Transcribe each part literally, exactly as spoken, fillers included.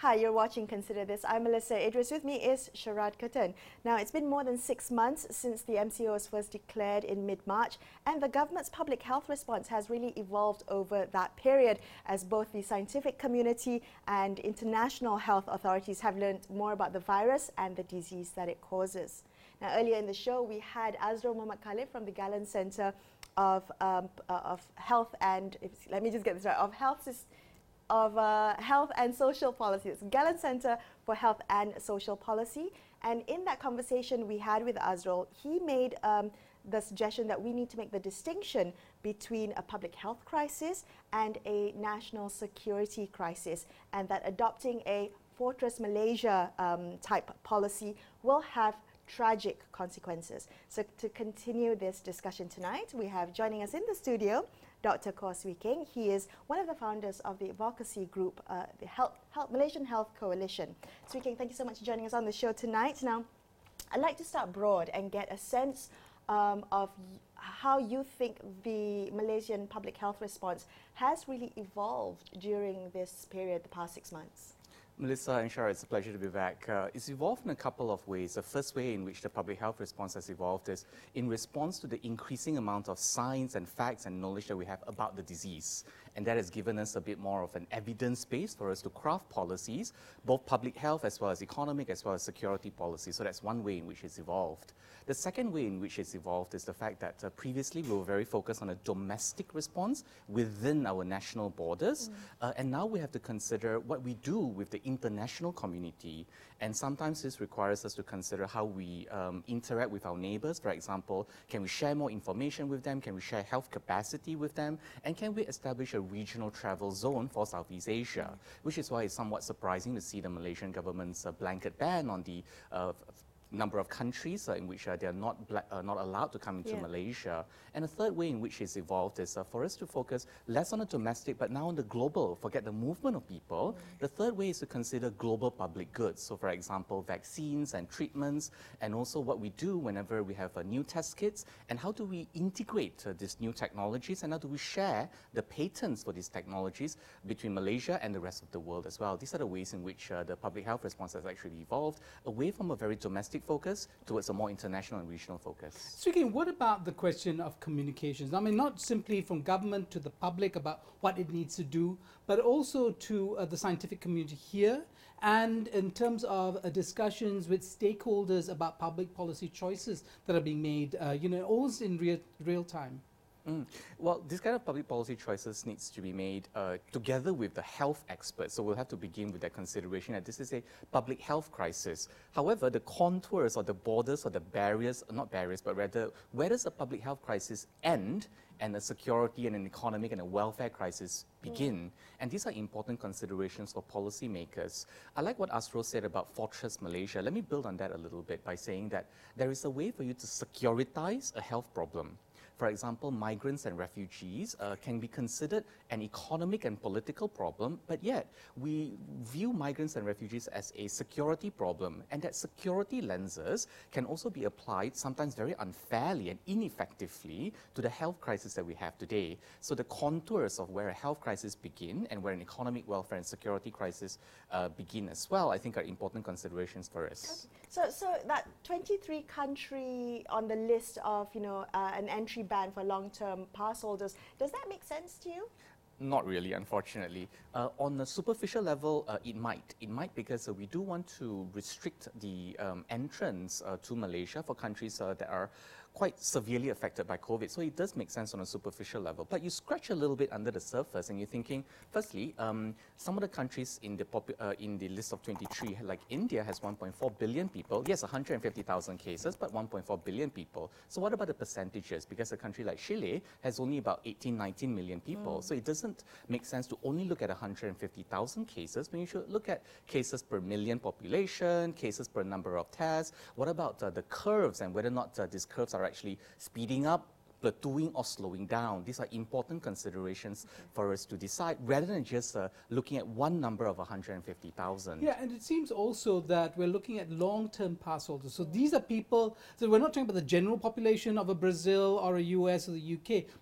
Hi, you're watching Consider This. I'm Melissa Idris. With me is Sharad Khatun. Now, it's been more than six months since the M C O was first declared in mid-March, and the government's public health response has really evolved over that period as both the scientific community and international health authorities have learned more about the virus and the disease that it causes. Now, earlier in the show, we had Azrul Mohammad Khalif from the Gallen Centre of, um, uh, of Health and, if, let me just get this right, of Health of uh, Health and Social Policy. It's Gallen Centre for Health and Social Policy. And in that conversation we had with Azrul, he made um, the suggestion that we need to make the distinction between a public health crisis and a national security crisis, and that adopting a Fortress Malaysia um, type policy will have tragic consequences. So to continue this discussion tonight, we have joining us in the studio Doctor Kor Swee Keng. He is one of the founders of the advocacy group, uh, the Health, Health, Malaysian Health Coalition. Swee Keng, thank you so much for joining us on the show tonight. Now, I'd like to start broad and get a sense um, of how you think the Malaysian public health response has really evolved during this period, the past six months. Melissa and Shara, it's a pleasure to be back. Uh, it's evolved in a couple of ways. The first way in which the public health response has evolved is in response to the increasing amount of science and facts and knowledge that we have about the disease. And that has given us a bit more of an evidence base for us to craft policies, both public health as well as economic as well as security policies. So that's one way in which it's evolved. The second way in which it's evolved is the fact that uh, previously we were very focused on a domestic response within our national borders. Mm. Uh, and now we have to consider what we do with the international community. And sometimes this requires us to consider how we um, interact with our neighbors. For example, can we share more information with them? Can we share health capacity with them? And can we establish a regional travel zone for Southeast Asia? Mm. Which is why it's somewhat surprising to see the Malaysian government's uh, blanket ban on the uh, number of countries uh, in which uh, they are not, uh, not allowed to come into yeah. Malaysia. And a third way in which it's evolved is uh, for us to focus less on the domestic but now on the global, forget the movement of people. Mm. The third way is to consider global public goods. So for example, vaccines and treatments, and also what we do whenever we have uh, new test kits, and how do we integrate uh, these new technologies, and how do we share the patents for these technologies between Malaysia and the rest of the world as well. These are the ways in which uh, the public health response has actually evolved away from a very domestic focus towards a more international and regional focus. Speaking, what about the question of communications? I mean, not simply from government to the public about what it needs to do, but also to uh, the scientific community here, and in terms of uh, discussions with stakeholders about public policy choices that are being made, uh, you know, almost in real, real time. Mm. Well, this kind of public policy choices needs to be made uh, together with the health experts. So we'll have to begin with that consideration that this is a public health crisis. However, the contours or the borders or the barriers, not barriers, but rather where does a public health crisis end and a security and an economic and a welfare crisis begin? Mm. And these are important considerations for policymakers. I like what Azrul said about Fortress Malaysia. Let me build on that a little bit by saying that there is a way for you to securitize a health problem. For example, migrants and refugees uh, can be considered an economic and political problem, but yet we view migrants and refugees as a security problem, and that security lenses can also be applied sometimes very unfairly and ineffectively to the health crisis that we have today. So the contours of where a health crisis begin and where an economic welfare and security crisis uh, begin as well, I think are important considerations for us. Okay. So, so that twenty-three country on the list of, you know, uh, an entry ban for long-term pass holders, does that make sense to you? Not really, unfortunately. Uh, on a superficial level, uh, it might. It might because uh, we do want to restrict the um, entrance uh, to Malaysia for countries uh, that are quite severely affected by COVID. So it does make sense on a superficial level. But you scratch a little bit under the surface and you're thinking, firstly, um, some of the countries in the, popu uh, in the list of twenty-three, like India has one point four billion people. Yes, one hundred fifty thousand cases, but one point four billion people. So what about the percentages? Because a country like Chile has only about eighteen, nineteen million people. Mm. So it doesn't make sense to only look at one hundred fifty thousand cases, when you should look at cases per million population, cases per number of tests. What about uh, the curves and whether or not uh, these curves are actually speeding up, plateauing or slowing down? These are important considerations okay. for us to decide rather than just uh, looking at one number of one hundred fifty thousand. Yeah, and it seems also that we're looking at long-term pass holders. So these are people, so we're not talking about the general population of a Brazil or a U S or the U K, but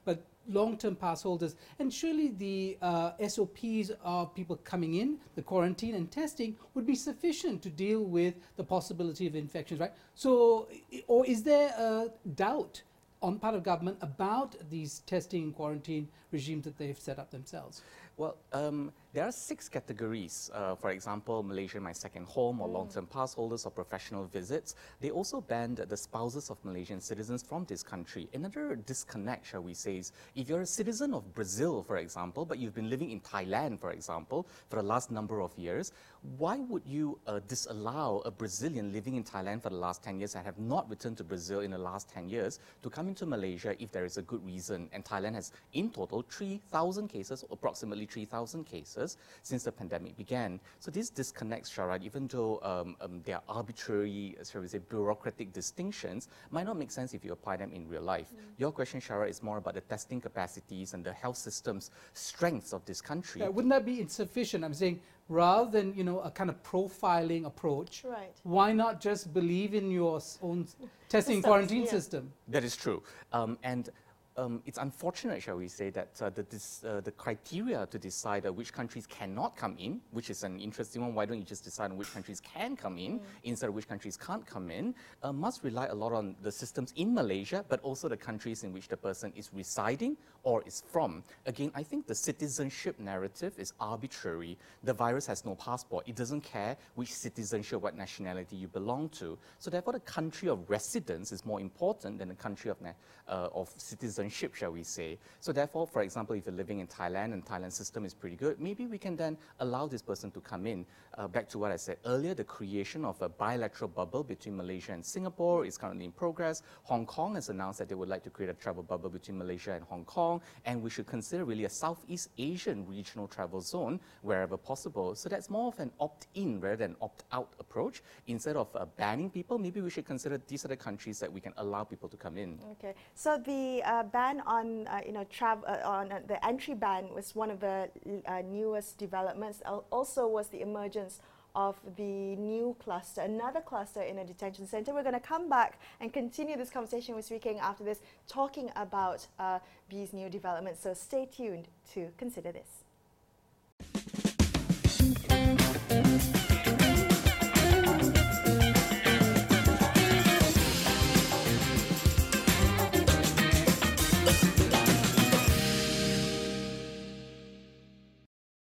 long-term pass holders, and surely the uh, S O Ps of people coming in, the quarantine and testing would be sufficient to deal with the possibility of infections, right? So, or is there a doubt on part of government about these testing and quarantine regimes that they've set up themselves? Well, um, there are six categories. Uh, for example, Malaysia My Second Home, or mm. long-term pass holders, or professional visits. They also banned the spouses of Malaysian citizens from this country. Another disconnect, shall we say, is if you're a citizen of Brazil, for example, but you've been living in Thailand, for example, for the last number of years, why would you uh, disallow a Brazilian living in Thailand for the last ten years and have not returned to Brazil in the last ten years to come into Malaysia if there is a good reason? And Thailand has, in total, three thousand cases, approximately three thousand cases since the pandemic began. So this disconnects, Sharad, even though um, um, they are arbitrary, shall we say, bureaucratic distinctions, might not make sense if you apply them in real life. Mm. Your question, Sharad, is more about the testing capacities and the health system's strengths of this country. Yeah, wouldn't that be insufficient? I'm saying, rather than, you know, a kind of profiling approach, right. why not just believe in your own testing and quarantine yeah. system? That is true. Um, and Um, it's unfortunate, shall we say, that uh, the, this, uh, the criteria to decide uh, which countries cannot come in, which is an interesting one, why don't you just decide on which countries can come in mm. instead of which countries can't come in, uh, must rely a lot on the systems in Malaysia, but also the countries in which the person is residing or is from. Again, I think the citizenship narrative is arbitrary. The virus has no passport. It doesn't care which citizenship, what nationality you belong to. So therefore, the country of residence is more important than the country of, uh, of citizenship. Shall we say. So therefore, for example, if you're living in Thailand and Thailand's system is pretty good, maybe we can then allow this person to come in. Uh, back to what I said earlier, the creation of a bilateral bubble between Malaysia and Singapore is currently in progress. Hong Kong has announced that they would like to create a travel bubble between Malaysia and Hong Kong, and we should consider really a Southeast Asian regional travel zone wherever possible. So that's more of an opt-in rather than opt-out approach. Instead of uh, banning people, maybe we should consider these are the countries that we can allow people to come in. Okay, so the uh, ban on uh, you know travel uh, on uh, the entry ban was one of the uh, newest developments. Also was the emergence of the new cluster, another cluster in a detention center. We're going to come back and continue this conversation with Swee Kheng after this, talking about uh, these new developments. So stay tuned to consider this.